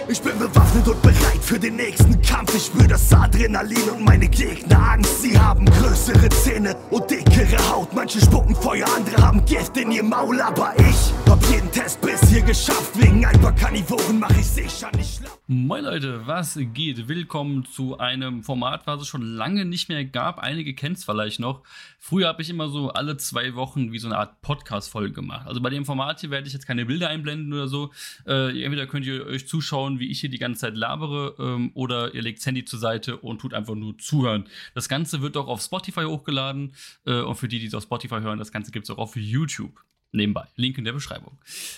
Ich bin bewaffnet und bereit für den nächsten Kampf. Ich spür das Adrenalin und meine Gegner Angst. Sie haben größere Zähne und dickere Haut. Manche spucken Feuer, andere haben Gift in ihr Maul. Aber ich hab jeden Test bis hier geschafft. Wegen ein paar Karnivoren mach ich sicher nicht schlapp. Moin Leute, was geht? Willkommen zu einem Format, was es schon lange nicht mehr gab. Einige kennen es vielleicht noch. Früher habe ich immer so alle 2 Wochen wie so eine Art Podcast-Folge gemacht. Also bei dem Format hier werde ich jetzt keine Bilder einblenden oder so. Entweder könnt ihr euch zuschauen, wie ich hier die ganze Zeit labere, oder ihr legt das Handy zur Seite und tut einfach nur zuhören. Das Ganze wird auch auf Spotify hochgeladen. Und für die es auf Spotify hören, das Ganze gibt es auch auf YouTube. Nebenbei. Link in der Beschreibung.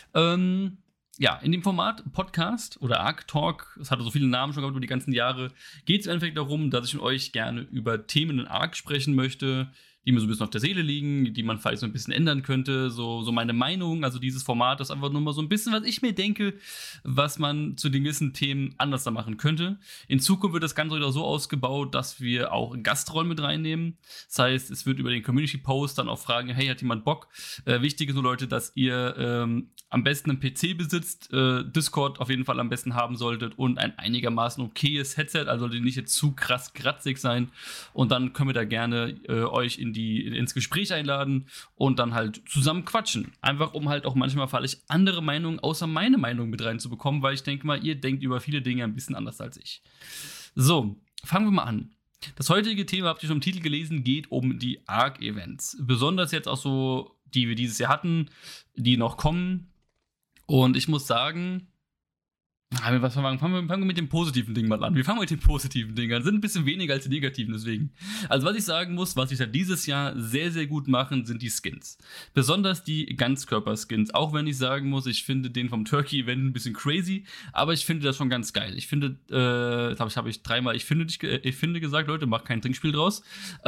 Ja, in dem Format Podcast oder Arc Talk, es hatte so viele Namen schon gehabt über die ganzen Jahre, geht es im Endeffekt darum, dass ich mit euch gerne über Themen in Arc sprechen möchte, die mir so ein bisschen auf der Seele liegen, die man vielleicht so ein bisschen ändern könnte, so meine Meinung. Also dieses Format ist einfach nur mal so ein bisschen, was ich mir denke, was man zu den gewissen Themen anders da machen könnte. In Zukunft wird das Ganze wieder so ausgebaut, dass wir auch Gastrollen mit reinnehmen. Das heißt, es wird über den Community-Post dann auch fragen, hey, hat jemand Bock? Wichtig ist nur, Leute, dass ihr am besten einen PC besitzt, Discord auf jeden Fall am besten haben solltet und ein einigermaßen okayes Headset, also sollte nicht jetzt zu krass kratzig sein. Und dann können wir da gerne euch ins Gespräch einladen und dann halt zusammen quatschen. Einfach, um halt auch manchmal vielleicht andere Meinungen außer meine Meinung mit reinzubekommen, weil ich denke mal, ihr denkt über viele Dinge ein bisschen anders als ich. So, fangen wir mal an. Das heutige Thema, habt ihr schon im Titel gelesen, geht um die Arc-Events. Besonders jetzt auch so, die wir dieses Jahr hatten, die noch kommen. Und ich muss sagen, fangen wir mit dem positiven Ding mal an. Wir fangen mit den positiven Dingen an. Sind ein bisschen weniger als die negativen, deswegen. Also was ich sagen muss, was ich da dieses Jahr sehr, sehr gut machen, sind die Skins. Besonders die Ganzkörper-Skins. Auch wenn ich sagen muss, ich finde den vom Turkey-Event ein bisschen crazy, aber ich finde das schon ganz geil. Ich finde, habe ich dreimal, ich finde gesagt, Leute, macht kein Trinkspiel draus.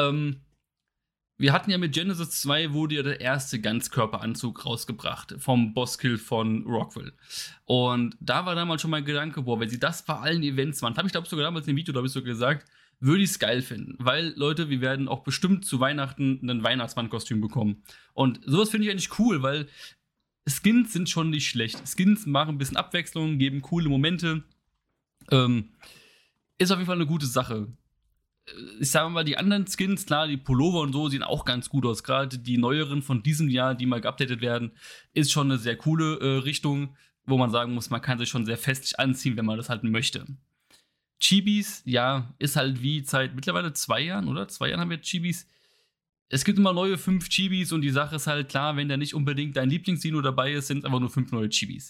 Wir hatten ja mit Genesis 2 wurde ja der erste Ganzkörperanzug rausgebracht vom Bosskill von Rockwell. Und da war damals schon mein Gedanke, boah, wenn sie das bei allen Events machen, habe ich glaube sogar damals in dem Video, glaube ich, so gesagt, würde ich es geil finden. Weil, Leute, wir werden auch bestimmt zu Weihnachten ein Weihnachtsmannkostüm bekommen. Und sowas finde ich eigentlich cool, weil Skins sind schon nicht schlecht. Skins machen ein bisschen Abwechslung, geben coole Momente. Ist auf jeden Fall eine gute Sache. Ich sage mal, die anderen Skins, klar, die Pullover und so sehen auch ganz gut aus. Gerade die neueren von diesem Jahr, die mal geupdatet werden, ist schon eine sehr coole Richtung, wo man sagen muss, man kann sich schon sehr festlich anziehen, wenn man das halt möchte. Chibis, ja, ist halt wie seit mittlerweile 2 Jahren, oder? 2 Jahren haben wir Chibis. Es gibt immer neue 5 Chibis und die Sache ist halt klar, wenn da nicht unbedingt dein Lieblingsdino dabei ist, sind es einfach nur 5 neue Chibis.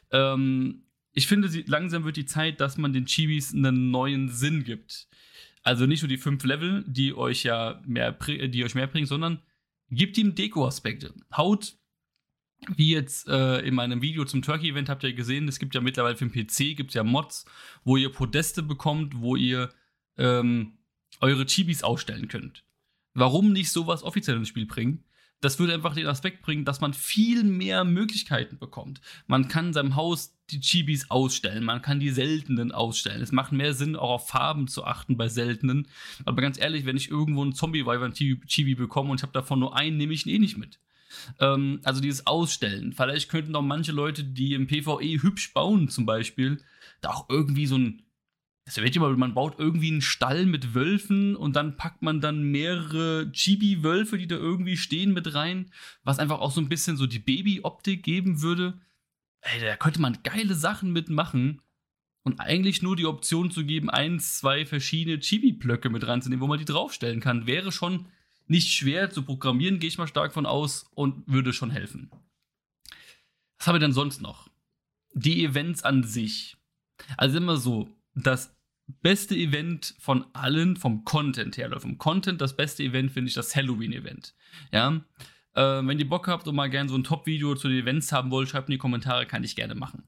Ich finde, langsam wird die Zeit, dass man den Chibis einen neuen Sinn gibt. Also nicht nur die 5 Level, die euch mehr bringen, sondern gibt ihm Deko-Aspekte. Haut, wie jetzt in meinem Video zum Turkey-Event habt ihr gesehen, es gibt ja mittlerweile für den PC, gibt es ja Mods, wo ihr Podeste bekommt, wo ihr eure Chibis ausstellen könnt. Warum nicht sowas offiziell ins Spiel bringen? Das würde einfach den Aspekt bringen, dass man viel mehr Möglichkeiten bekommt. Man kann in seinem Haus die Chibis ausstellen, man kann die seltenen ausstellen. Es macht mehr Sinn, auch auf Farben zu achten bei seltenen. Aber ganz ehrlich, wenn ich irgendwo einen Zombie-Wyvern-Chibi bekomme und ich habe davon nur einen, nehme ich ihn eh nicht mit. Also dieses Ausstellen. Vielleicht könnten auch manche Leute, die im PvE hübsch bauen zum Beispiel, da auch irgendwie so ein man baut irgendwie einen Stall mit Wölfen und dann packt man dann mehrere Chibi-Wölfe, die da irgendwie stehen, mit rein, was einfach auch so ein bisschen so die Baby-Optik geben würde. Ey, da könnte man geile Sachen mitmachen und eigentlich nur die Option zu geben, 1, 2 verschiedene Chibi-Blöcke mit reinzunehmen, wo man die draufstellen kann. Wäre schon nicht schwer zu programmieren, gehe ich mal stark von aus, und würde schon helfen. Was haben wir denn sonst noch? Die Events an sich. Also immer so, das beste Event von allen, vom Content her, oder vom Content, das beste Event finde ich das Halloween-Event. Ja, wenn ihr Bock habt und mal gerne so ein Top-Video zu den Events haben wollt, schreibt in die Kommentare, kann ich gerne machen.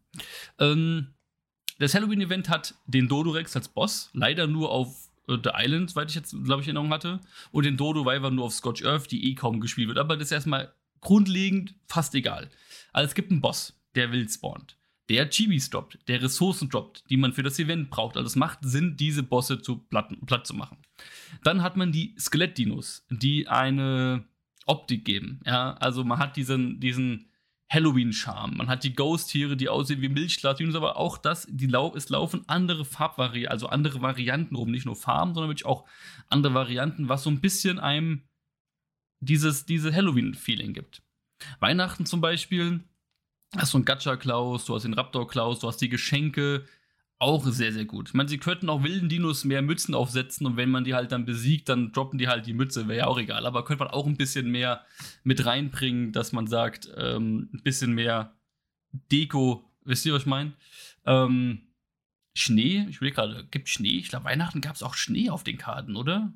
Das Halloween-Event hat den Dodorex als Boss, leider nur auf The Island, soweit ich jetzt, glaube ich, Erinnerung hatte, und den Dodo Wyvern nur auf Scorched Earth, die eh kaum gespielt wird, aber das ist erstmal grundlegend fast egal. Also es gibt einen Boss, der wild spawnt, der Chibis droppt, der Ressourcen droppt, die man für das Event braucht. Also es macht Sinn, diese Bosse platt zu machen. Dann hat man die Skelettdinos, die eine Optik geben. Ja, also man hat diesen Halloween-Charme. Man hat die Ghost-Tiere, die aussehen wie Milchstatuen, aber auch das, es laufen andere Farbvarianten, also andere Varianten rum, nicht nur Farben, sondern wirklich auch andere Varianten, was so ein bisschen einem diese Halloween-Feeling gibt. Weihnachten zum Beispiel, hast du einen Gacha-Klaus, du hast den Raptor-Klaus, du hast die Geschenke, auch sehr, sehr gut. Ich meine, sie könnten auch wilden Dinos mehr Mützen aufsetzen und wenn man die halt dann besiegt, dann droppen die halt die Mütze, wäre ja auch egal. Aber könnte man auch ein bisschen mehr mit reinbringen, dass man sagt, ein bisschen mehr Deko, wisst ihr, was ich meine? Schnee, ich will gerade, gibt Schnee? Ich glaube, Weihnachten gab es auch Schnee auf den Karten, oder?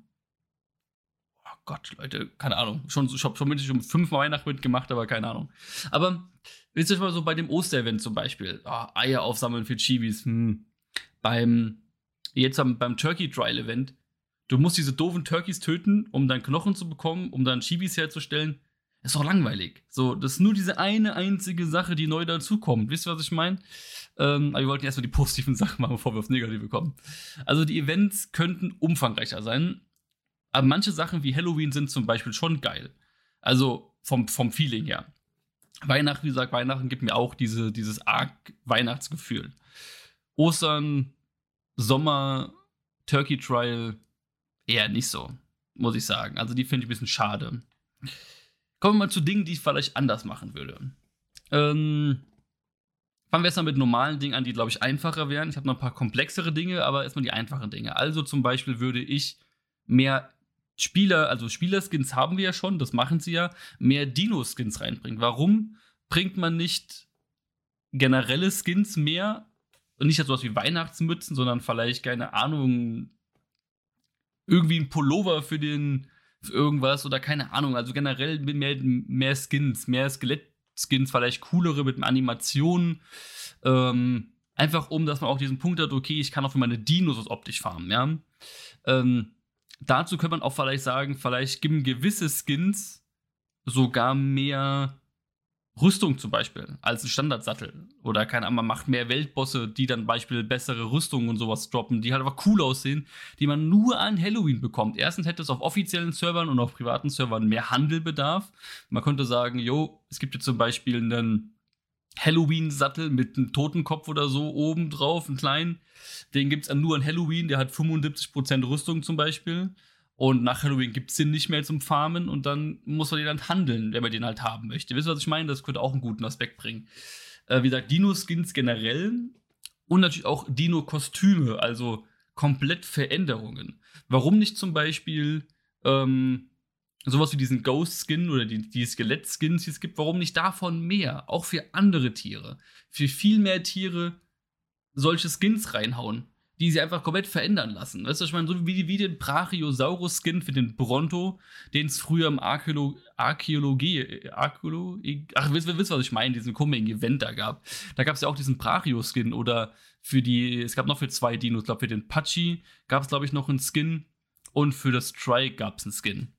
Oh Gott, Leute, keine Ahnung. Ich habe schon mindestens um 5 Weihnachten mitgemacht, aber keine Ahnung. Aber wisst ihr mal so bei dem Osterevent zum Beispiel, Eier aufsammeln für Chibis, beim Turkey Trial Event, du musst diese doofen Turkeys töten, um dann Knochen zu bekommen, um dann Chibis herzustellen. Ist doch langweilig. So, das ist nur diese eine einzige Sache, die neu dazukommt. Wisst ihr, was ich meine? Aber wir wollten erstmal die positiven Sachen machen, bevor wir aufs Negative kommen. Also die Events könnten umfangreicher sein, aber manche Sachen wie Halloween sind zum Beispiel schon geil. Also vom Feeling her. Weihnachten, wie gesagt, Weihnachten gibt mir auch dieses arg Weihnachtsgefühl. Ostern, Sommer, Turkey Trial eher nicht so, muss ich sagen. Also die finde ich ein bisschen schade. Kommen wir mal zu Dingen, die ich vielleicht anders machen würde. Fangen wir erstmal mit normalen Dingen an, die, glaube ich, einfacher wären. Ich habe noch ein paar komplexere Dinge, aber erstmal die einfachen Dinge. Also zum Beispiel würde ich mehr Spielerskins haben wir ja schon, das machen sie ja, mehr Dino-Skins reinbringen. Warum bringt man nicht generelle Skins mehr? Und nicht sowas wie Weihnachtsmützen, sondern vielleicht, keine Ahnung, irgendwie ein Pullover für irgendwas oder keine Ahnung. Also generell mehr Skins, mehr Skelettskins, vielleicht coolere mit Animationen. Einfach dass man auch diesen Punkt hat, okay, ich kann auch für meine Dinos optisch farmen, ja. Dazu könnte man auch vielleicht sagen, vielleicht geben gewisse Skins sogar mehr Rüstung zum Beispiel als ein Standardsattel. Oder keine Ahnung, man macht mehr Weltbosse, die dann beispielsweise bessere Rüstungen und sowas droppen, die halt einfach cool aussehen, die man nur an Halloween bekommt. Erstens hätte es auf offiziellen Servern und auf privaten Servern mehr Handelbedarf. Man könnte sagen, es gibt jetzt zum Beispiel einen Halloween-Sattel mit einem Totenkopf oder so oben drauf, einen kleinen. Den gibt es nur an Halloween, der hat 75% Rüstung zum Beispiel. Und nach Halloween gibt es den nicht mehr zum Farmen und dann muss man den dann handeln, wenn man den halt haben möchte. Wisst ihr, was ich meine? Das könnte auch einen guten Aspekt bringen. Wie gesagt, Dino-Skins generell und natürlich auch Dino-Kostüme, also komplett Veränderungen. Warum nicht zum Beispiel sowas wie diesen Ghost-Skin oder die Skelett-Skins, die es gibt, warum nicht davon mehr? Auch für andere Tiere. Für viel mehr Tiere solche Skins reinhauen, die sie einfach komplett verändern lassen. Weißt du, ich meine, so wie den Brachiosaurus-Skin für den Bronto, den es früher im wisst was ich meine, diesen komischen Event da gab. Da gab es ja auch diesen Brachio-Skin oder es gab noch für 2 Dinos, ich glaube für den Pachi gab es, glaube ich, noch einen Skin und für das Strike gab es einen Skin.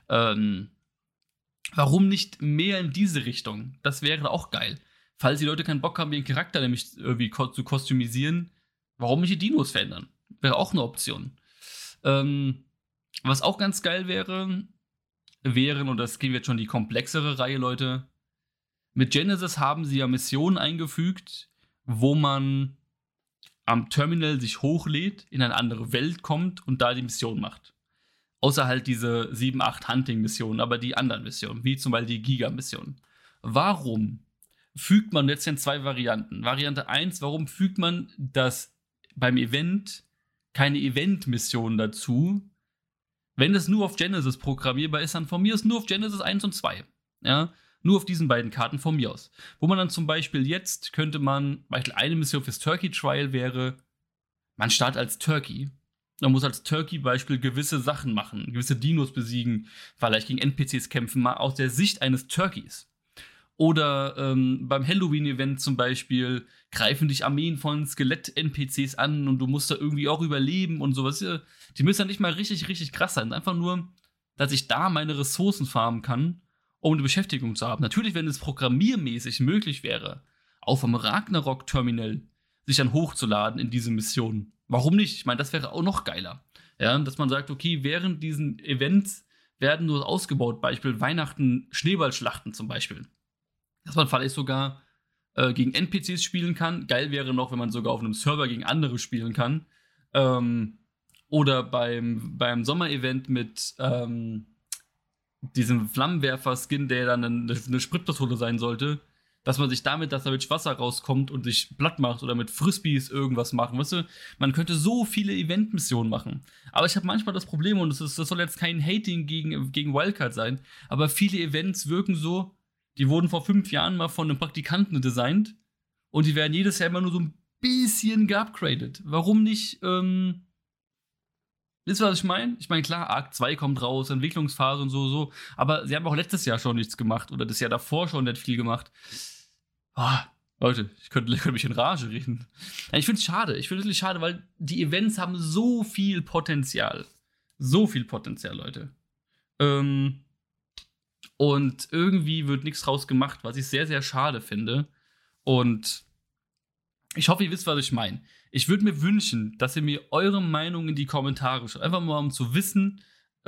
Warum nicht mehr in diese Richtung? Das wäre auch geil. Falls die Leute keinen Bock haben, ihren Charakter nämlich irgendwie zu kostümisieren, warum nicht die Dinos verändern? Wäre auch eine Option. Was auch ganz geil wären, und das geht jetzt schon die komplexere Reihe, Leute, mit Genesis haben sie ja Missionen eingefügt, wo man am Terminal sich hochlädt, in eine andere Welt kommt und da die Mission macht. Außer halt diese 7, 8 Hunting-Missionen, aber die anderen Missionen, wie zum Beispiel die Giga-Mission. Warum fügt man jetzt in 2 Varianten? Variante 1, warum fügt man das beim Event keine Event-Mission dazu? Wenn das nur auf Genesis programmierbar ist, dann von mir aus nur auf Genesis 1 und 2. Ja? Nur auf diesen beiden Karten von mir aus. Wo man dann zum Beispiel jetzt könnte man, beispielsweise eine Mission fürs Turkey Trial wäre, man startet als Turkey. Man muss als Turkey-Beispiel gewisse Sachen machen, gewisse Dinos besiegen, vielleicht gegen NPCs kämpfen, mal aus der Sicht eines Turkeys. Oder beim Halloween-Event zum Beispiel greifen dich Armeen von Skelett-NPCs an und du musst da irgendwie auch überleben und sowas. Die müssen ja nicht mal richtig, richtig krass sein. Einfach nur, dass ich da meine Ressourcen farmen kann, um eine Beschäftigung zu haben. Natürlich, wenn es programmiermäßig möglich wäre, auch vom Ragnarok-Terminal sich dann hochzuladen in diese Mission. Warum nicht? Ich meine, das wäre auch noch geiler. Ja, dass man sagt, okay, während diesen Events werden nur ausgebaut, Beispiel Weihnachten, Schneeballschlachten zum Beispiel. dass man vielleicht sogar gegen NPCs spielen kann. Geil wäre noch, wenn man sogar auf einem Server gegen andere spielen kann. Oder beim Sommer-Event mit diesem Flammenwerfer-Skin, der dann eine Spritpistole sein sollte, dass man sich damit, dass da mit Wasser rauskommt und sich platt macht oder mit Frisbees irgendwas machen. Weißt du, man könnte so viele Event-Missionen machen. Aber ich habe manchmal das Problem, und das soll jetzt kein Hating gegen Wildcard sein, aber viele Events wirken so, die wurden vor 5 Jahren mal von einem Praktikanten designt und die werden jedes Jahr immer nur so ein bisschen geupgradet. Warum nicht, wisst ihr, was ich meine? Ich meine, klar, Arc 2 kommt raus, Entwicklungsphase und so, aber sie haben auch letztes Jahr schon nichts gemacht oder das Jahr davor schon nicht viel gemacht. Leute, ich könnte mich in Rage reden. Ich finde es schade. Ich finde es wirklich schade, weil die Events haben so viel Potenzial. So viel Potenzial, Leute. Und irgendwie wird nichts draus gemacht, was ich sehr, sehr schade finde. Und ich hoffe, ihr wisst, was ich meine. Ich würde mir wünschen, dass ihr mir eure Meinung in die Kommentare schreibt. Einfach mal, um zu wissen,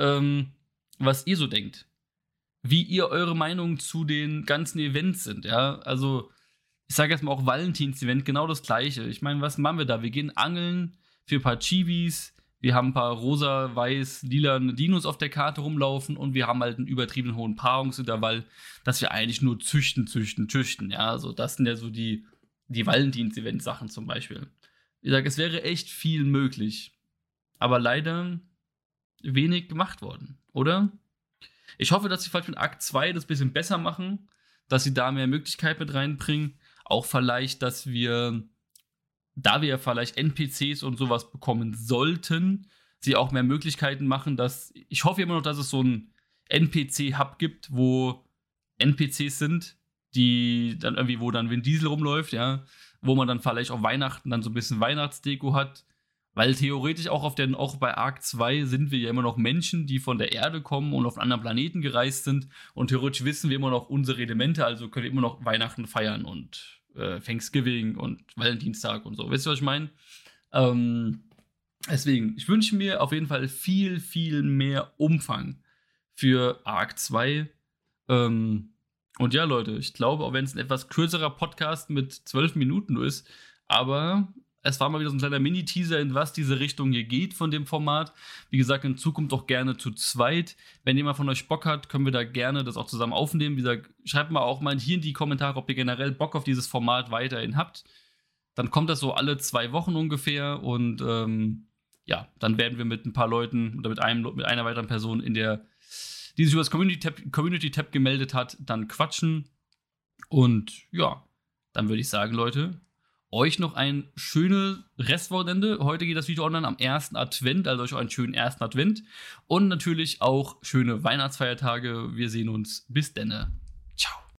was ihr so denkt. Wie ihr eure Meinung zu den ganzen Events sind, ja. Also, ich sage jetzt mal auch Valentins-Event, genau das Gleiche. Ich meine, was machen wir da? Wir gehen angeln für ein paar Chibis, wir haben ein paar rosa, weiß, lila Dinos auf der Karte rumlaufen und wir haben halt einen übertrieben hohen Paarungsintervall, dass wir eigentlich nur züchten, ja. Also, das sind ja so die Valentins-Event-Sachen zum Beispiel. Ich sage, es wäre echt viel möglich. Aber leider wenig gemacht worden, oder? Ich hoffe, dass sie vielleicht mit Akt 2 das ein bisschen besser machen, dass sie da mehr Möglichkeit mit reinbringen. Auch vielleicht, dass wir, da wir ja vielleicht NPCs und sowas bekommen sollten, sie auch mehr Möglichkeiten machen, dass, ich hoffe immer noch, dass es so ein NPC-Hub gibt, wo NPCs sind, die dann irgendwie, wo dann Vin Diesel rumläuft, ja, wo man dann vielleicht auf Weihnachten dann so ein bisschen Weihnachtsdeko hat, weil theoretisch auch bei Arc 2 sind wir ja immer noch Menschen, die von der Erde kommen und auf einen anderen Planeten gereist sind und theoretisch wissen wir immer noch unsere Elemente, also können wir immer noch Weihnachten feiern und Thanksgiving und Valentinstag und so. Wisst ihr, was ich meine? Deswegen, ich wünsche mir auf jeden Fall viel, viel mehr Umfang für Arc 2. Und ja, Leute, ich glaube, auch wenn es ein etwas kürzerer Podcast mit 12 Minuten nur ist, aber es war mal wieder so ein kleiner Mini-Teaser, in was diese Richtung hier geht von dem Format. Wie gesagt, in Zukunft auch gerne zu zweit. Wenn jemand von euch Bock hat, können wir da gerne das auch zusammen aufnehmen. Wie gesagt, schreibt mal auch mal hier in die Kommentare, ob ihr generell Bock auf dieses Format weiterhin habt. Dann kommt das so alle 2 Wochen ungefähr und ja, dann werden wir mit ein paar Leuten oder mit einer weiteren Person die sich über das Community-Tab gemeldet hat, dann quatschen. Und ja, dann würde ich sagen, Leute, euch noch ein schönes Restwochenende. Heute geht das Video online am 1. Advent, also euch einen schönen 1. Advent. Und natürlich auch schöne Weihnachtsfeiertage. Wir sehen uns. Bis denne. Ciao.